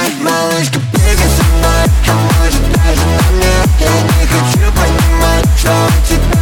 мной, малышка, прыгай со мной. А может даже на мне. Я не хочу понимать, что у тебя